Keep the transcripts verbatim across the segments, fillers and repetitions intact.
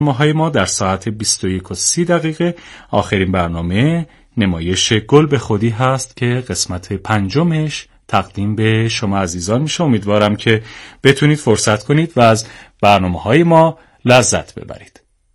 ماهای ما در ساعت بیست و یک و سی دقیقه آخرین برنامه نمایش گل به خودی هست که قسمت پنجمش تقدیم به شما عزیزان میشه. امیدوارم که بتونید فرصت کنید و از برنامه‌های ما لذت ببرید.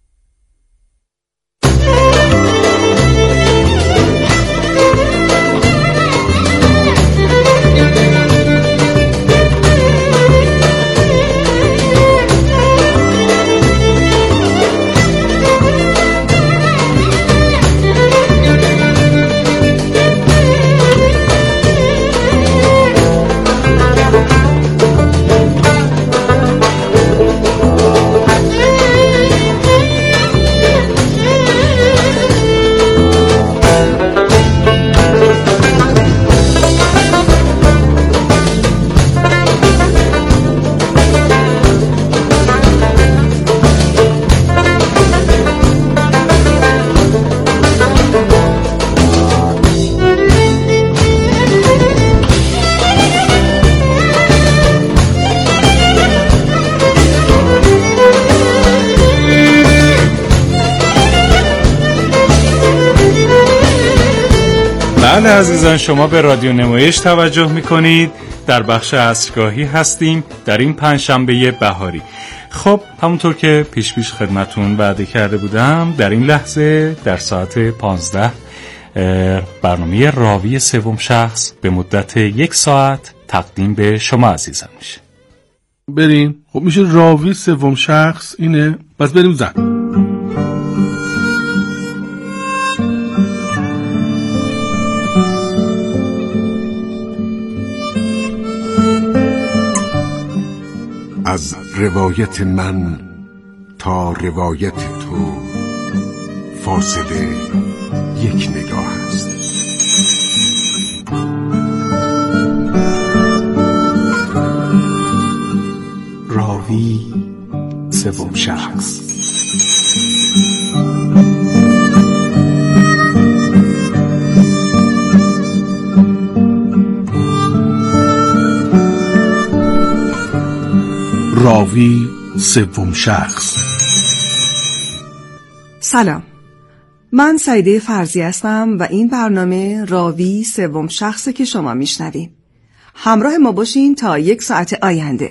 بله عزیزان، شما به رادیو نمایش توجه میکنید. در بخش عصرگاهی هستیم در این پنجشنبه بهاری. خب همونطور که پیش پیش خدمتون وعده کرده بودم، در این لحظه در ساعت پانزده برنامه راوی سوم شخص به مدت یک ساعت تقدیم به شما عزیزان میشه. بریم. خب میشه راوی سوم شخص اینه، پس بریم زن. از روایت من تا روایت تو فاصله یک نگاه است. راوی سوم شخص. راوی سوم شخص. سلام، من سعیده فرزی هستم و این برنامه راوی سوم شخصه که شما میشنوید. همراه ما باشین تا یک ساعت آینده.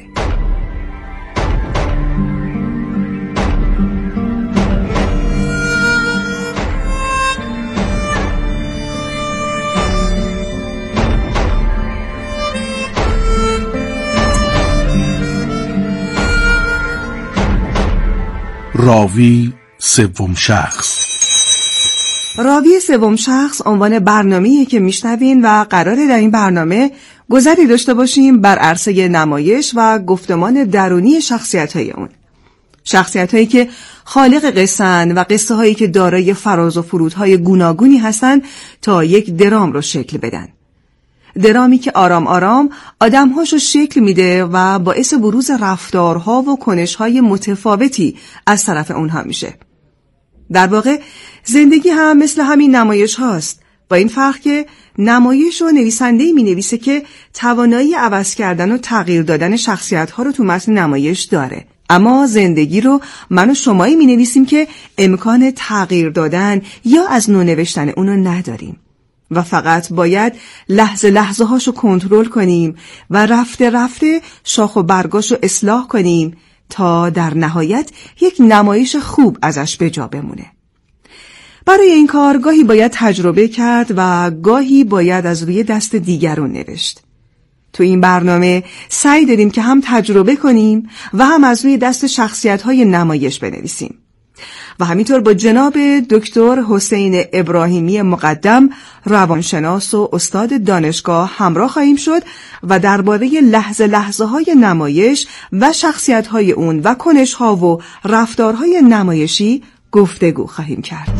راوی سوم شخص. راوی سوم شخص عنوان برنامه‌ایه که میشنوین و قراره در این برنامه گذری داشته باشیم بر عرصه نمایش و گفتمان درونی شخصیت‌های اون. شخصیت‌هایی که خالق قصه‌اند و قصه‌هایی که دارای فراز و فرودهای گوناگونی هستند تا یک درام رو شکل بدن. درامی که آرام آرام آدم‌هاشو شکل میده و باعث بروز رفتارها و کنش‌های متفاوتی از طرف اونها میشه. در واقع زندگی هم مثل همین نمایش هاست، با این فرق که نمایش و نویسنده‌ای می‌نویسه که توانایی عوض کردن و تغییر دادن شخصیت‌ها رو تو متن نمایش داره. اما زندگی رو من و شمایی می‌نویسیم که امکان تغییر دادن یا از نو نوشتن اونو نداریم و فقط باید لحظه لحظه هاشو کنترل کنیم و رفته رفته شاخ و برگاشو اصلاح کنیم تا در نهایت یک نمایش خوب ازش به جا بمونه. برای این کار گاهی باید تجربه کرد و گاهی باید از روی دست دیگرون نوشت. تو این برنامه سعی داریم که هم تجربه کنیم و هم از روی دست شخصیت‌های نمایش بنویسیم. و همینطور با جناب دکتر حسین ابراهیمی مقدم، روانشناس و استاد دانشگاه همراه خواهیم شد و درباره لحظه لحظه های نمایش و شخصیت های اون و کنش ها و رفتارهای نمایشی گفتگو خواهیم کرد.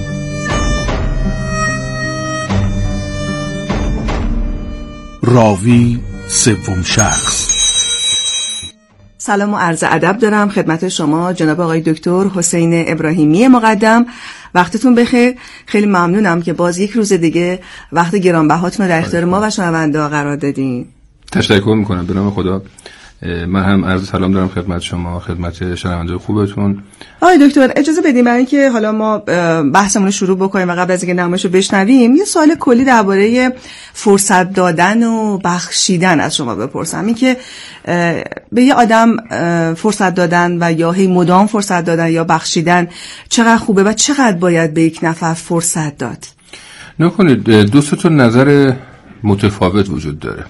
راوی سوم شخص. سلام و عرض ادب دارم خدمت شما جناب آقای دکتر حسین ابراهیمی مقدم. وقتتون بخیر. خیلی ممنونم که باز یک روز دیگه وقت گرانبهاتون رو در اختیار ما و شنونده قرار دادین. تشکر میکنم به نام خدا. من هم عرض سلام دارم خدمت شما، خدمت شنونده خوبتون. آقای دکتر اجازه بدیم برای اینکه حالا ما بحثمون رو شروع بکنیم و قبل از اینکه نمایش رو بشنویم یه سوال کلی درباره فرصت دادن و بخشیدن از شما بپرسم. این که به یه آدم فرصت دادن و یا هی مدام فرصت دادن یا بخشیدن چقدر خوبه و چقدر باید به یک نفر فرصت داد؟ نکنید دو تا نظر متفاوت وجود داره.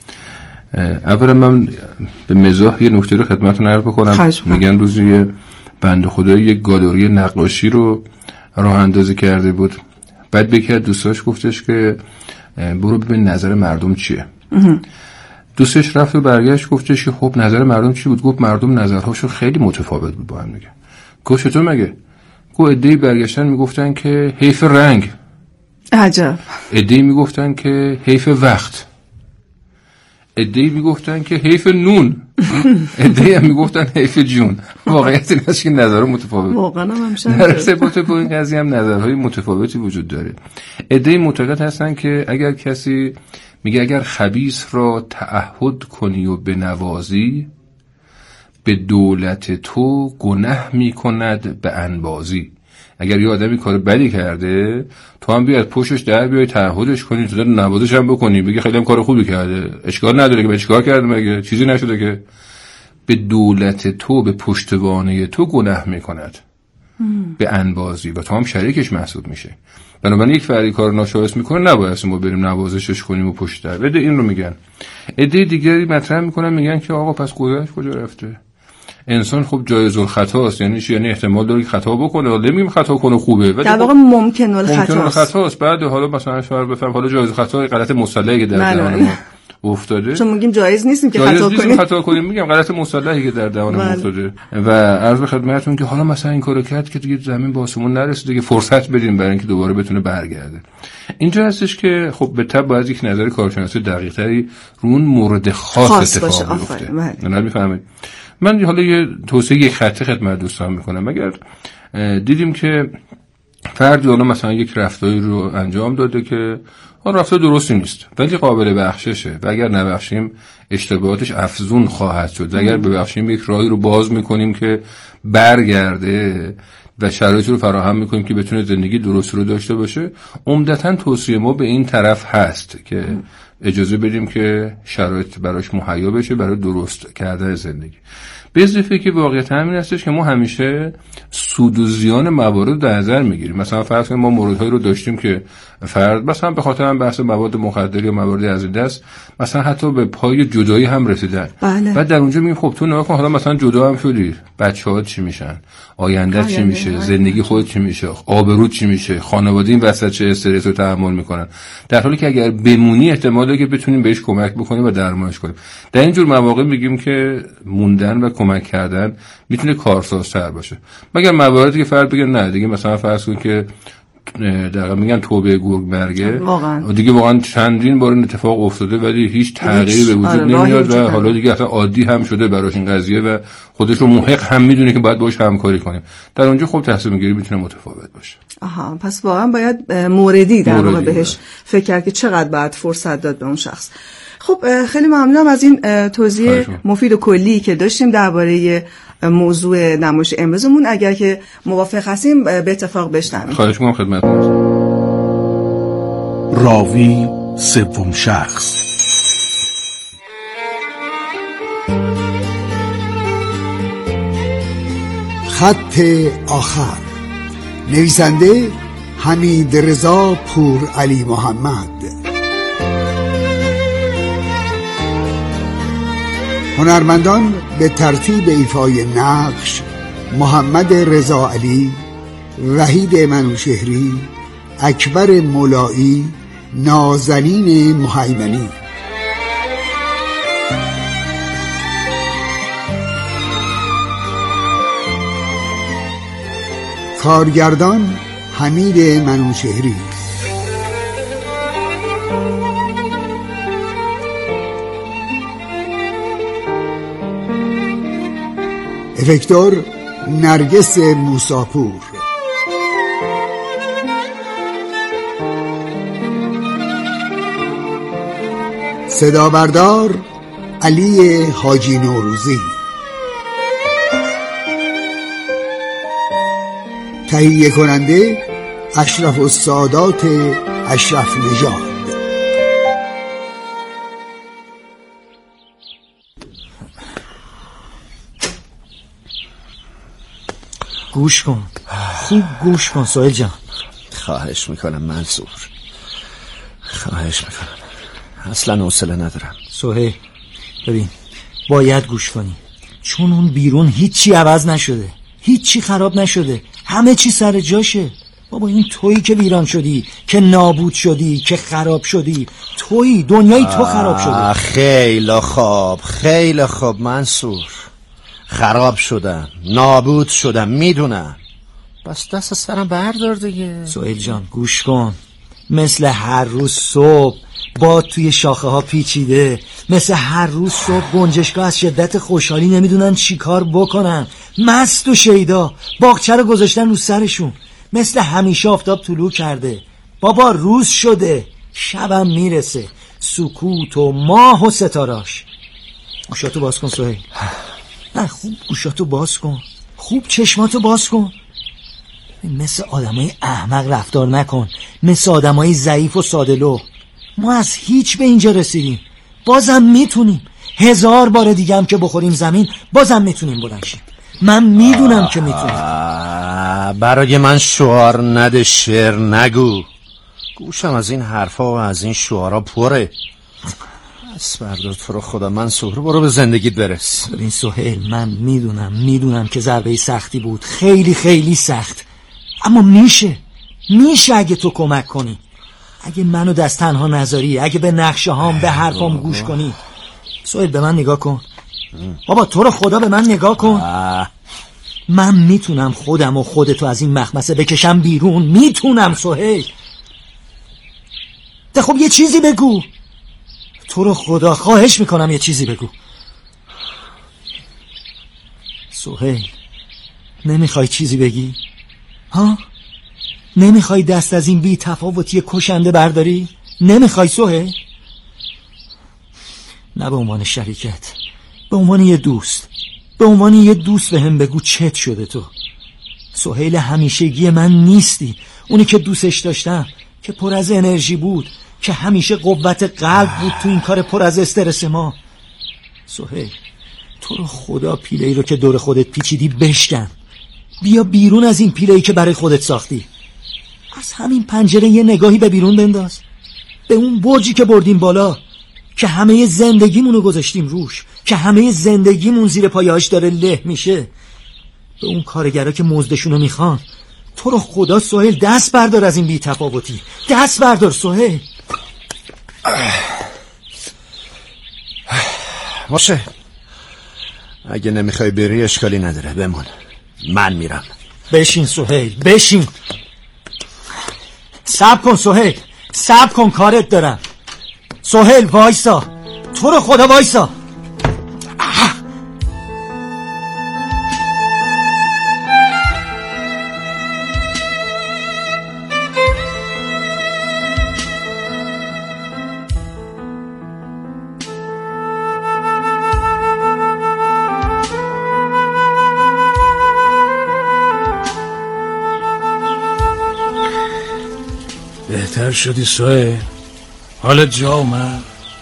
اولا من به مزاح یه نکته رو خدمتتون عرض بکنم. میگن روزی بنده خدا یک گالری نقاشی رو راه اندازی کرده بود، بعد به یکی از دوستاش گفتش که برو ببین نظر مردم چیه. دوستش رفت و برگشت گفتش که خب نظر مردم چی بود؟ گفت مردم نظرهاشون خیلی متفاوت بود با هم دیگه. گفت چطور مگه؟ گفت عده‌ای برگشتن میگفتن که حیف رنگ. عجب. عده‌ای میگفتن که حیف وقت. عده‌ای میگفتن که حیف نون. عده‌ای هم میگفتن حیف جون. واقعیت این است که نظرها متفاوت. واقعا هم همشه. در ارتباط با این قضیه هم نظرهای متفاوتی وجود داره. عده‌ای معتقد هستن که اگر کسی میگه اگر خبیث را تعهد کنی و بنوازی، به دولت تو گناه میکند به انبازی. اگر یه آدمی کار بدی کرده تو هم بیاد پشتش در بیای تعهدش کنی، تو در نوازش هم بکنی، بگی خیلی هم کار خوبی کرده، اشکال نداره که به چیکار کرده، مگه چیزی نشده که. به دولت تو، به پشتوانه تو گناه میکند به انبازی و تو هم شریکش محسوب میشه. بنابراین یک فردی کار ناشایست میکنه نباید ما بریم نوازشش کنیم و پشت در. بده این رو میگن. عده دیگری مطرح میکنن میگن که آقا پس گذشت کجا رفته؟ انسان خب جایز الخطا است، یعنی چی؟ یعنی احتمال داره که خطا بکنه، ولی نمیگیم خطا کنه خوبه، در واقع ممکن الخطا است. بعد حالا مثلا شما بفهم حالا جایز الخطا غلط مصطلحی که در دهان ما افتاده، چون میگیم جایز نیستیم که خطا کنیم. خطا کنیم میگم غلط مصطلحی که در دهان ما افتاده. و عرض به خدمتتون که حالا مثلا این کارو کرد که دیگه زمین با آسمون نرسیده، دیگه فرصت بدیم برای اینکه دوباره بتونه برگرده. اینجا هستش که خب به تبع باید یک نظر کارشناسی دقیق‌تری رو اون مورد خاص, خاص اتفاق بیفته. نه میفهمید. من حالا یه توصیه یک خطی خدمت دوستان میکنم. اگر دیدیم که فردی حالا مثلا یک رفتاری رو انجام داده که اون رفتار درستی نیست ولی قابل بخششه و اگر نبخشیم اشتباهاتش افزون خواهد شد و اگر ببخشیم یک راهی رو باز میکنیم که برگرده و شرایطی رو فراهم میکنیم که بتونه زندگی درست رو داشته باشه، عمدتاً توصیه ما به این طرف هست که اجازه بدیم که شرایط براش مهیا بشه برای درست کردن زندگی. به اضافه که واقعیت همین هستش که ما همیشه سود و زیان موارد در نظر میگیریم. مثلا فرض کنیم ما موردهایی رو داشتیم که فرد مثلا به خاطر هم بحث مواد مخدر یا مواد از این دست مثلا حتی به پای جدایی هم رسیدن. بله. بعد در اونجا میگیم خب تو نگاه کن حالا مثلا جدا هم شدی، بچه‌ها چی میشن، آینده چی میشه، زندگی خودت چی میشه، آبروت چی میشه، خانواده این وسط چه استرس رو تحمل میکنن، در حالی که اگر بمونی احتمال داره که بتونیم بهش کمک بکنیم و درمانش کنیم. در این جور مواقع میگیم که موندن و کمک کردن میتونه کارسازتر باشه. مگر مواردی که فرد بگه نه دیگه مثلا فرض کن که در میگن توبه گرگ مرگه واقعا دیگه واقعا چندین بار این اتفاق افتاده ولی هیچ تغییری به وجود نمیاد و حالا دیگه اصلا عادی هم شده براش این قضیه و خودش رو محق هم میدونه که باید باهاش همکاری کنه. در اونجا خب تصمیم گیری میتونه متفاوت باشه. آها، پس واقعا باید موردی در واقع بهش فکر کرد که چقدر باید فرصت داد به اون شخص. خب خیلی ممنونم از این توضیح مفید و کلی که داشتیم درباره موضوع نمایش امروزمون. اگر که موافق هستیم به اتفاق بشنویم. خواهش می‌کنم خدمتتون. راوی سوم شخص. خط آخر. نویسنده حمید رضا پور علی محمد. هنرمندان به ترتیب ایفای نقش: محمد رضا علی، وحید منوشهری، اکبر مولایی، نازنین مهیمنی. کارگردان حمید منوشهری. افکتور نرگس موساپور. صدا بردار علی حاجی نوروزی. تهیه کننده اشرف السادات اشرف نژاد. گوش کن، خوب گوش کن سهیل جان. خواهش میکنم منصور، خواهش میکنم، اصلا حوصله ندارم. سهیل ببین، باید گوش کنی، چون اون بیرون هیچی عوض نشده، هیچی خراب نشده، همه چی سر جاشه. بابا این تویی که ویران شدی، که نابود شدی، که خراب شدی، تویی، دنیای تو خراب شده. خیلی خوب، خیلی خوب منصور، خراب شدم، نابود شدم، میدونم، بس دست سرم بردار دیگه. سهیل جان گوش کن، مثل هر روز صبح باد توی شاخه ها پیچیده، مثل هر روز صبح گنجشگاه از شدت خوشحالی نمیدونن چی کار بکنن، مست و شیدا باغچه رو گذاشتن رو سرشون، مثل همیشه آفتاب طلوع کرده. بابا روز شده، شبم میرسه، سکوت و ماه و ستاراش. گوشاتو باز کن سهیل، نه خوب گوشاتو باز کن، خوب چشماتو باز کن. مثل آدمای احمق رفتار نکن، مثل آدمای ضعیف و ساده‌لوح. ما از هیچ به اینجا رسیدیم، بازم میتونیم، هزار بار دیگه هم که بخوریم زمین بازم میتونیم بلند شیم. من میدونم که میتونیم. برای من شعار نده، شعر نگو، گوشم از این حرفا و از این شعارا پره. بس بردار تو رو خدا منصور، برو به زندگیت برس. ببین سهیل، من میدونم میدونم که ضربه سختی بود، خیلی خیلی سخت، اما میشه میشه اگه تو کمک کنی، اگه منو دست تنها نذاری، اگه به نقشه هام به حرفام گوش کنی. سهیل به من نگاه کن بابا، تو رو خدا به من نگاه کن. من میتونم خودم و خودتو از این مخمسه بکشم بیرون، میتونم سهیل. ده خب یه چیزی بگو، تو رو خدا خواهش میکنم یه چیزی بگو. سهیل نمیخوای چیزی بگی؟ ها؟ نمیخوای دست از این بی تفاوتی کشنده برداری؟ نمیخوای سهیل؟ نه به عنوان شریکت، به عنوان یه دوست، به عنوان یه دوست به هم بگو چت شده تو. سهیل همیشگی من نیستی، اونی که دوستش داشتم، که پر از انرژی بود، که همیشه قوت قلب بود تو این کار پر از استرس ما. سهیل تو رو خدا پیله‌ای رو که دور خودت پیچیدی بشکن، بیا بیرون از این پیله‌ای که برای خودت ساختی. از همین پنجره یه نگاهی به بیرون بنداز، به اون برجی که بردیم بالا، که همه زندگیمونو گذاشتیم روش، که همه زندگیمون زیر پایه‌اش داره له میشه، به اون کارگرا که مزدشونو میخوان. تو رو خدا سهیل دست بردار از این بی تفاوتی، دست بردار سهیل. باشه، اگه نمیخوای بری اشکالی نداره، بمون، من میرم. بشین سهیل، بشین. صبر کن سهیل، صبر کن، کارت دارم. سهیل وایسا، تو رو خدا وایسا. بهتر شدی سهیل؟ حالت جا اومد؟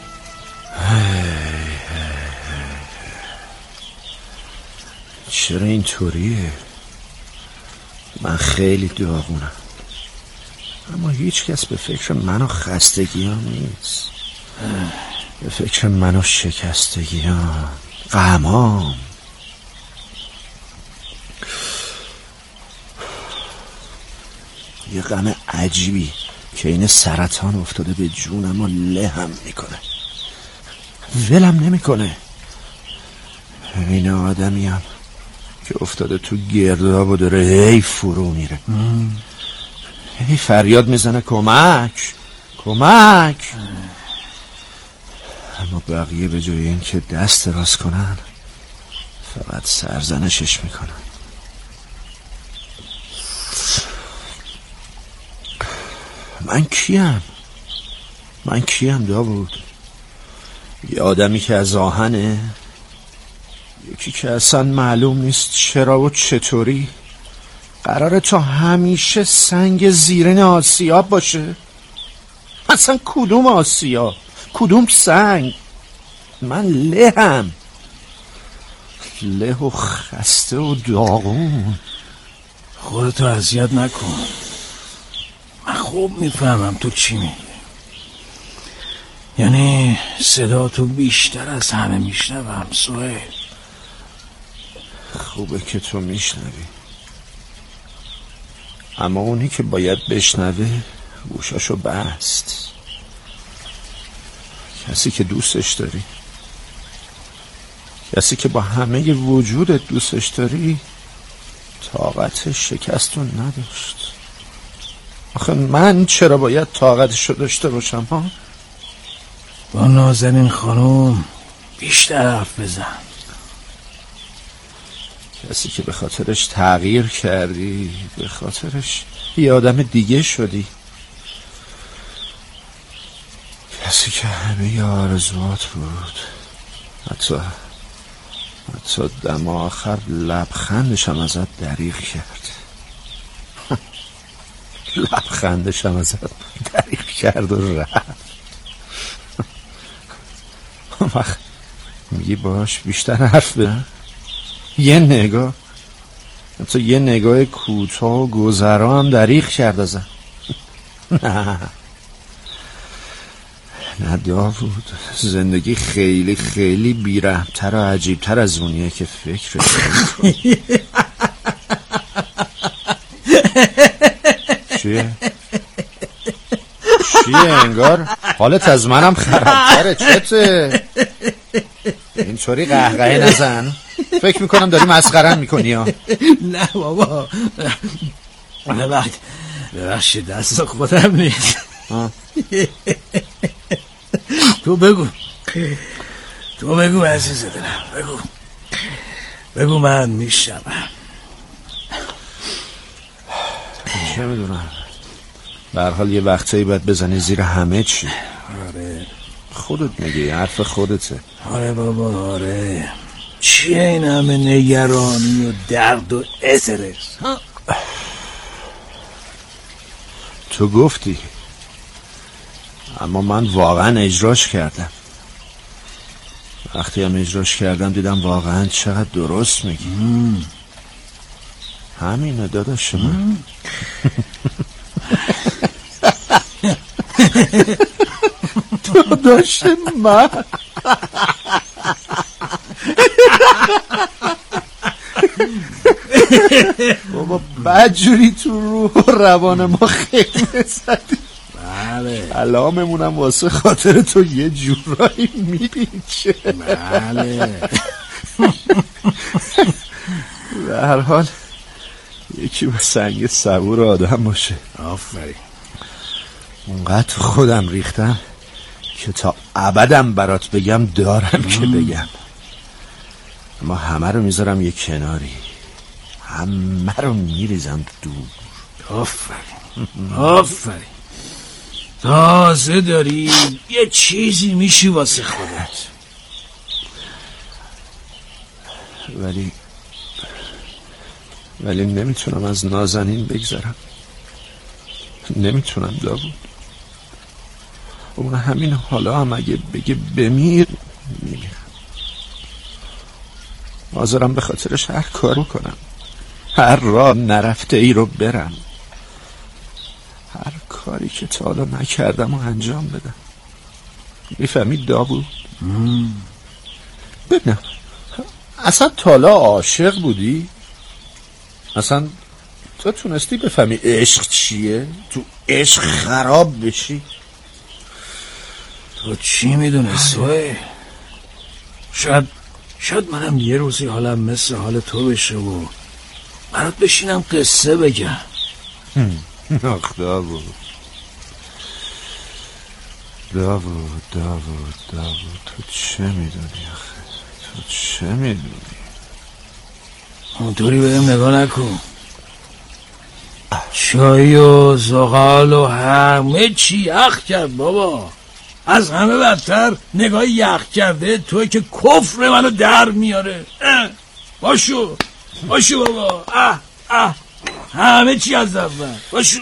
چرا اینطوریه؟ من خیلی داغونم، اما هیچ کس به فکر من و خستگیام نیست، به فکر من و شکستگیام، غمام. یه غم عجیبی که این سرطان افتاده به جونم و لهم میکنه، ولم نمیکنه. این آدمیم که افتاده تو گرداب و داره هی فرو میره، هی فریاد میزنه کمک کمک، اما بقیه به جای این که دست راست کنن فقط سرزنشش میکنن. من کیم؟ من کیم داوود؟ یه آدمی که از آهنه، یکی که اصلا معلوم نیست چرا و چطوری قراره تا همیشه سنگ زیرین آسیاب باشه. اصلا کدوم آسیاب، کدوم سنگ؟ من لهم، له و خسته و داغون. خودتو اذیت نکن، من خوب میفهمم تو چی میگی. یعنی صدا تو بیشتر از همه میشنوم سهیل. خوبه که تو میشنوی، اما اونی که باید بشنوه گوشاشو بست. کسی که دوستش داری، کسی که با همه وجودت دوستش داری، طاقت شکستو نداشت. آخه من چرا باید طاقتشو داشته باشم ها؟ با نازنین خانم بیشتر حرف بزن. کسی که به خاطرش تغییر کردی، به خاطرش یه آدم دیگه شدی، کسی که همه آرزوات بود، حتی حتی دم آخر لبخندشم ازت دریغ کرد. لبخندشم ازت دریغ کرد و رفت. وقت میگی باش بیشتر حرف بزن، یه نگاه، حتی یه نگاه کوتاه و گذرا هم دریغ کرد ازم. نه نه داوود، زندگی خیلی خیلی بیرحمتر و عجیبتر از اونیه که فکر کنی. چیه؟ چیه انگار حالت از منم خرابتره؟ چته؟ اینطوری قهقهه نزن، فکر میکنم داری مسخره‌ام میکنی ها. نه بابا، ببخش ببخش دست خودم نیست. تو بگو تو بگو عزیز دلم، بگو بگو من میشنوم. چه میدونم، به هر حال یه وقتایی باید بزنی زیر همه چی. آره خودت میگی، حرف خودته. آره بابا آره. چیه این همه نگرانی و درد و استرس؟ تو گفتی، اما من واقعا اجراش کردم. وقتی هم اجراش کردم دیدم واقعا چقدر درست میگی. مم. همینه داداش من. داداش من بابا بدجوری تو روح و روان ما خیلی زدی. بله علاممونم واسه خاطر تو یه جورایی میپیچه. بله به هر حال یکی با سنگ صبور آدم باشه. آفرین. اونقدر خودم ریختم که تا ابدم برات بگم دارم که بگم، اما همه رو میذارم یه کناری، همه رو میریزم دور. آفرین آفرین. تازه داری یه چیزی میشی واسه خودت. ولی ولی نمیتونم از نازنین بگذرم، نمیتونم داوود. اون همین حالا هم اگه بگه بمیر میمیرم. حاضرم به خاطرش هر کار کنم، هر راه نرفته ای رو برم، هر کاری که تا حالا نکردم و انجام بدم. میفهمی داوود؟ ببینم اصلا تا حالا عاشق بودی؟ اصلا تو تونستی بفهمی عشق چیه؟ تو عشق خراب بشی؟ تو چی میدونه سوی؟ شاید شاید منم یه روزی حالم مثل حال تو بشه و برات بشینم قصه بگم. آخ داوود داوود داوود داوود تو چه میدونی آخه؟ تو چه میدونی؟ اونطوری بهم نگاه نکن. چای و زغال و همه چی یخ کرد بابا. از همه بدتر نگاه یخ کرده توی که کفر منو در میاره. باشو باشو بابا. اه اه همه چی از اول. باشو.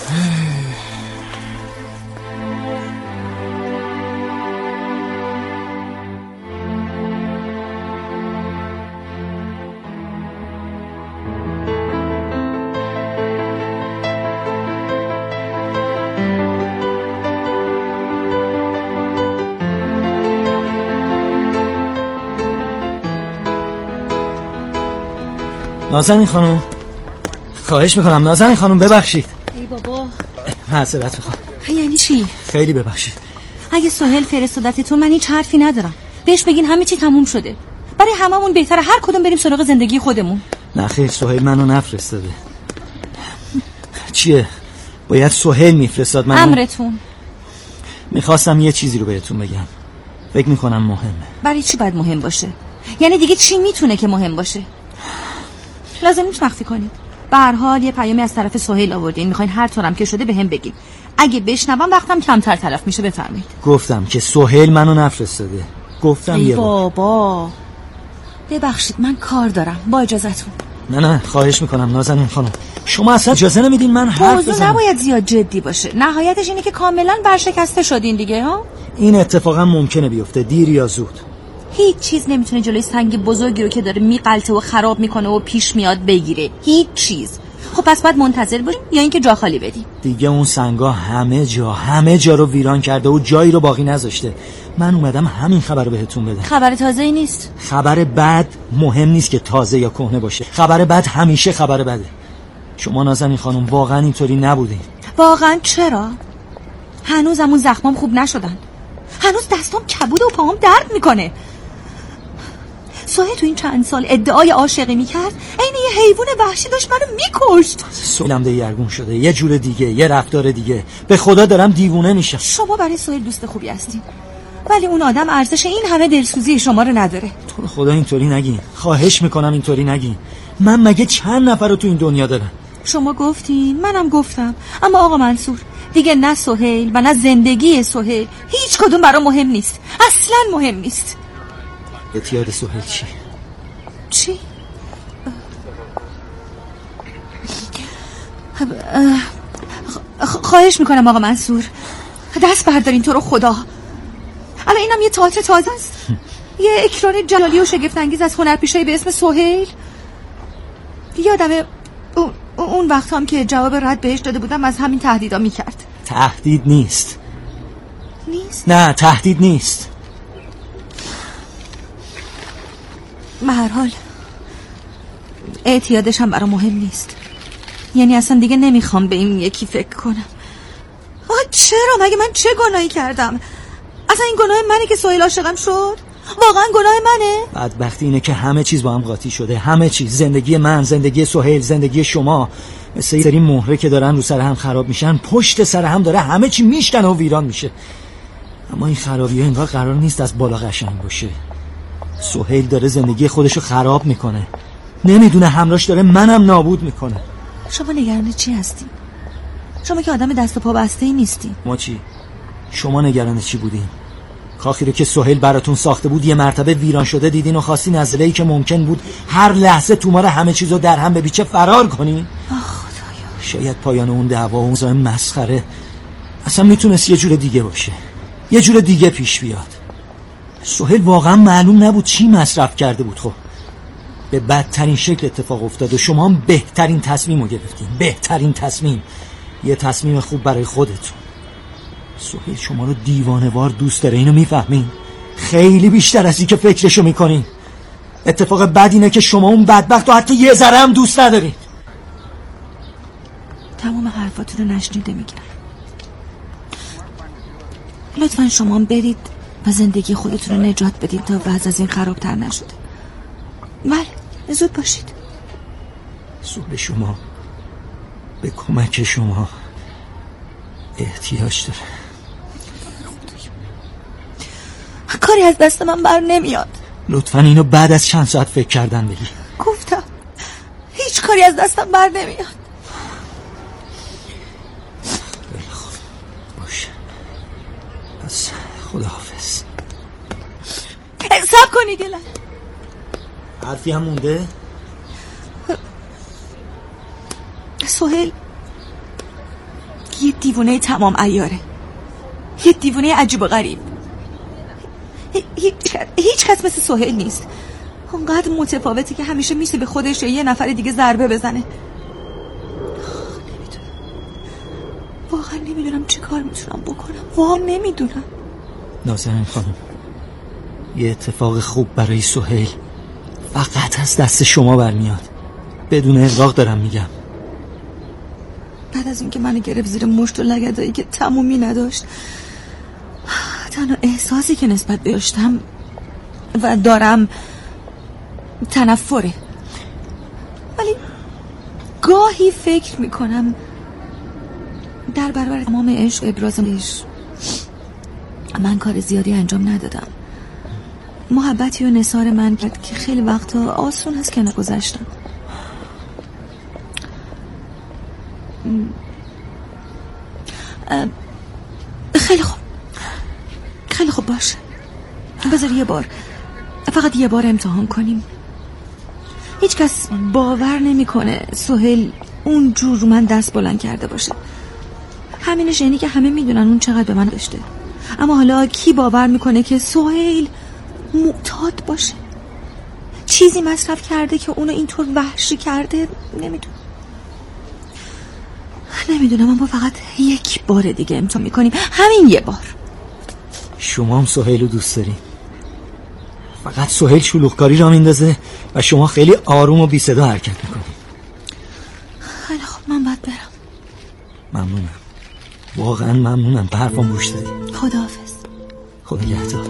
نازنین خانم خواهش میکنم. نازنین خانم ببخشید. ای بابا معذرت میخوام. یعنی چی؟ خیلی ببخشید. اگه سهیل فرستادتتون من هیچ حرفی ندارم. بهش بگین همه چی تموم شده. برای هممون بهتره هر کدوم بریم سراغ زندگی خودمون. نه خیر، سهیل منو نفرستاده. چیه؟ باید سهیل میفرستاد منو؟ امرتون. میخواستم یه چیزی رو بهتون بگم. فکر میکنم مهمه. برای چی باید مهم باشه؟ یعنی دیگه چی میتونه که مهم باشه؟ لازم نیست مخفی کنید. به هر حال یه پیامی از طرف سهیل آوردین، میخواین هر طورم که شده بهم بگین. اگه بشنوم وقتم کمتر تلف میشه. بفرمایید. گفتم که سهیل منو نفرستاده. گفتم ای یه بابا ببخشید من کار دارم، با اجازهتون. نه نه خواهش میکنم نازنین خانم، شما اصلا اجازه نمیدین من حرف بزنم. موضوع نباید زیاد جدی باشه. نهایتش اینه که کاملا برشکسته شدین دیگه ها. این اتفاقا ممکنه بیفته دیر یا زود. هیچ چیز نمیتونه جلوی سنگ بزرگی رو که داره میقلته و خراب میکنه و پیش میاد بگیره. هیچ چیز. خب پس باید منتظر باشیم یا اینکه جا خالی بدیم. دیگه اون سنگا همه جا همه جا رو ویران کرده و جایی رو باقی نذاشته. من اومدم همین خبر رو بهتون بدم. خبر تازه‌ای نیست. خبر بد مهم نیست که تازه یا کهنه باشه. خبر بد همیشه خبر بده. شما نازنین خانم واقعا اینطوری نبودین. واقعا چرا؟ هنوزم اون زخمام خوب نشدن. هنوز دستام کبوده و پاهم درد میکنه. سهیل تو این چند سال ادعای عاشقی میکرد، عین یه حیوان وحشی داشت منو میکشت. سهیلم دگرگون شده، یه جور دیگه، یه رفتار دیگه. به خدا دارم دیوونه میشم. شما برای سهیل دوست خوبی هستین، ولی اون آدم ارزش این همه دلسوزی شما رو نداره. تو رو خدا اینطوری نگین، خواهش میکنم اینطوری نگین. من مگه چند نفر رو تو این دنیا دارم؟ شما گفتین، منم گفتم، اما آقا منصور دیگه نه سهیل و نه زندگی سهیل هیچ کدوم برام مهم نیست. اصلا مهم نیست. اعتیاد سهیل چی؟ چی؟ خواهش میکنم آقا منصور دست بردارین تو رو خدا. الان اینم یه تئاتر تازه است. یه اکران جلالی و شگفت انگیز از هنرپیشه‌ای به اسم سهیل. یادمه اون وقت هم که جواب رد بهش داده بودم از همین تهدیدا میکرد. تهدید نیست. نیست؟ نه تهدید نیست. به هر حال اعتیادش هم برام مهم نیست. یعنی اصلا دیگه نمیخوام به این یکی فکر کنم. آه چرا؟ مگه من چه گناهی کردم؟ اصلا این گناه منه که سهیل عاشقم شد؟ واقعا گناه منه؟ بدبختی اینه که همه چیز با هم قاطی شده. همه چیز، زندگی من، زندگی سهیل، زندگی شما، مثل یه سری مهره که دارن رو سر هم خراب میشن، پشت سر هم داره همه چی میشکنه و ویران میشه. اما این خرابی ها انگار قرار نیست از بالا قشنگ باشه. سهیل داره زندگی خودشو خراب میکنه، نمیدونه همراش داره منم نابود میکنه. شما نگران چی هستی؟ شما که آدم دست و پا بسته ای نیستی. ما چی؟ شما نگران چی بودین؟ کاخی رو که سهیل براتون ساخته بود یه مرتبه ویران شده دیدین و خواستین از لهی که ممکن بود هر لحظه تومار همه چیزو در هم ببیچه فرار کنین. آه خدایا. شاید پایان اون دعوا و اون زمان مسخره اصلا میتونست یه جور دیگه باشه، یه جور دیگه پیش بیاد. سهیل واقعا معلوم نبود چی مصرف کرده بود. خب به بدترین شکل اتفاق افتاد و شما هم بهترین تصمیم رو گرفتین. بهترین تصمیم، یه تصمیم خوب برای خودتون. سهیل شما رو دیوانه‌وار دوست داره، اینو میفهمین؟ خیلی بیشتر از این که فکرشو میکنین. اتفاق بد اینه که شما اون بدبخت رو حتی یه ذره هم دوست ندارین. تمام حرفاتون رو نشنیده میگیرم. لطفا شما هم برید و زندگی خودتون رو نجات بدید تا وضع از این خرابتر نشده. بله زود باشید. سهیل شما به کمک شما احتیاج داره. کاری از دست من بر نمیاد. لطفا اینو بعد از چند ساعت فکر کردن بگی. گفتم هیچ کاری از دستم بر نمیاد. خب باشه، پس خداحافظ. صبر کنید یه لحظه. حرفی هم مونده؟ سهیل یه دیوونه تمام عیاره، یه دیوونه عجیب و غریب. هیچ, هیچ کس مثل سهیل نیست. اونقدر متفاوته که همیشه میشه به خودش یا یه نفر دیگه ضربه بزنه. نمیدونم، واقعا نمیدونم چه کار میتونم بکنم. واقعا نمیدونم. نازنین خانم، یه اتفاق خوب برای سهیل فقط از دست شما برمیاد. بدون اغراق دارم میگم. بعد از اینکه منو گرفت زیر مشت و لگدایی که تمومی نداشت، تنها احساسی که نسبت بهش داشتم و دارم تنفره. ولی گاهی فکر میکنم در برابر تمام عشق ابرازش من کار زیادی انجام ندادم. محبتی و نثار من کرد که خیلی وقتا آسون هست که نگذشتم. خیلی خوب خیلی خوب باشه، بذار یه بار، فقط یه بار امتحان کنیم. هیچ کس باور نمیکنه سهیل اون جور رو من دست بلند کرده باشه. همینش یعنی که همه میدونن اون چقدر به من داشته. اما حالا کی باور میکنه که سهیل معتاد باشه؟ چیزی مصرف کرده که اونو اینطور وحشی کرده؟ نمیدونم نمیدونم اما فقط یک بار دیگه امتحان میکنیم، همین یه بار. شما هم سهیل رو دوست دارین. فقط سهیل شلوغکاری را میندازه و شما خیلی آروم و بی صدا حرکت میکنید. خیلی خوب، من باید برم. ممنونم، واقعا ممنونم. به حرفم گوش دادی. خداحافظ. خدا نگهدار.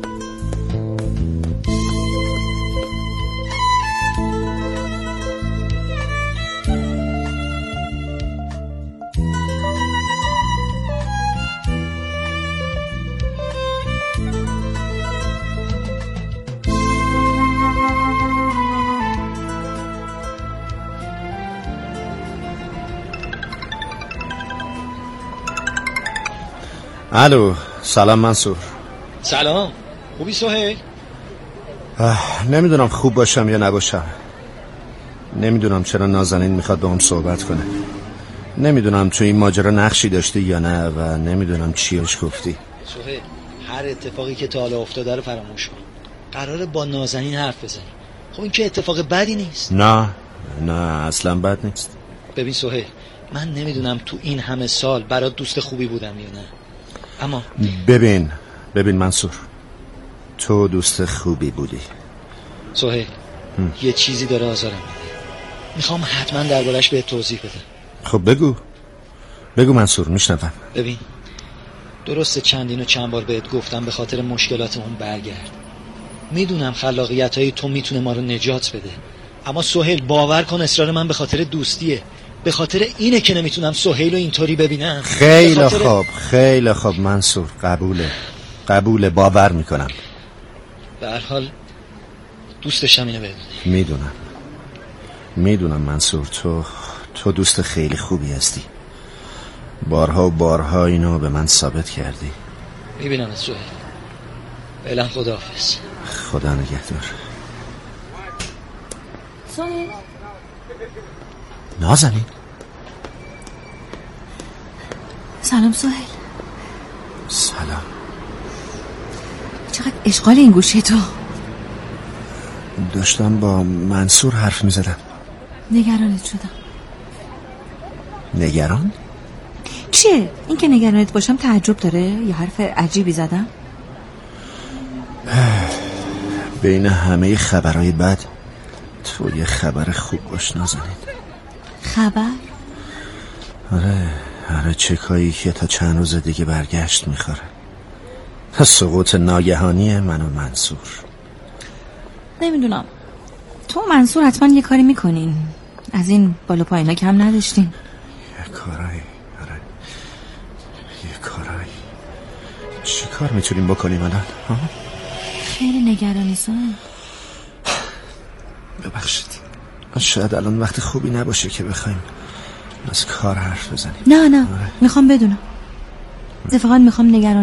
الو، سلام منصور. سلام، خوبی سهیل؟ نمیدونم خوب باشم یا نباشم. نمیدونم چرا نازنین میخواد با هم صحبت کنه. نمیدونم تو این ماجرا نقشی داشته یا نه و نمیدونم چیش گفتی. سهیل، هر اتفاقی که تا حالا افتاده رو فراموش کن. قراره با نازنین حرف بزنی. خب این که اتفاق بدی نیست. نه نه اصلا بد نیست. ببین سهیل، من نمیدونم تو این همه سال برات دوست خوبی بودم یا نه، اما ببین ببین منصور، تو دوست خوبی بودی. سهیل، یه چیزی داره آزارم میده. میخوام حتما دربارش بهت توضیح بدم. خب بگو بگو منصور، میشنوم. ببین، درسته چندین و چند بار بهت گفتم به خاطر مشکلاتمون برگرد. میدونم خلاقیت های تو میتونه ما رو نجات بده، اما سهیل باور کن اصرار من به خاطر دوستیه. به خاطر اینه که نمیتونم سهیل رو اینطوری ببینم. خیلی خاطر... خوب خیلی خوب منصور، قبوله قبوله باور میکنم. به هر حال دوستشم اینو بدونی. میدونم میدونم منصور، تو تو دوست خیلی خوبی هستی. بارها و بارها اینو به من ثابت کردی. میبینم از سهیل. فعلا خداحافظ. خدا نگهدار. سهیل، نازنین. سلام سهیل. سلام. چقدر اشغال این گوشی تو. داشتم با منصور حرف می زدم. نگرانت شدم. نگران؟ چیه؟ این که نگرانت باشم تعجب داره؟ یا حرف عجیبی زدم؟ بین همه خبرهای بد تو یه خبر خوب باش نازنین. خبر؟ آره آره، چکایی که تا چند روز دیگه برگشت میخوره. سقوط ناگهانی من و منصور. نمیدونم، تو و منصور حتما یه کاری میکنین. از این بالا پایینا کم نداشتین. یه کارایی آره یه کارایی. چی کار میتونیم بکنیم الان؟ خیلی نگرانی سن. ببخشید، شاید الان وقت خوبی نباشه که بخوایم از کار حرف بزنیم. نه نه آره. میخوام بدونم. اتفاقا میخوام نگران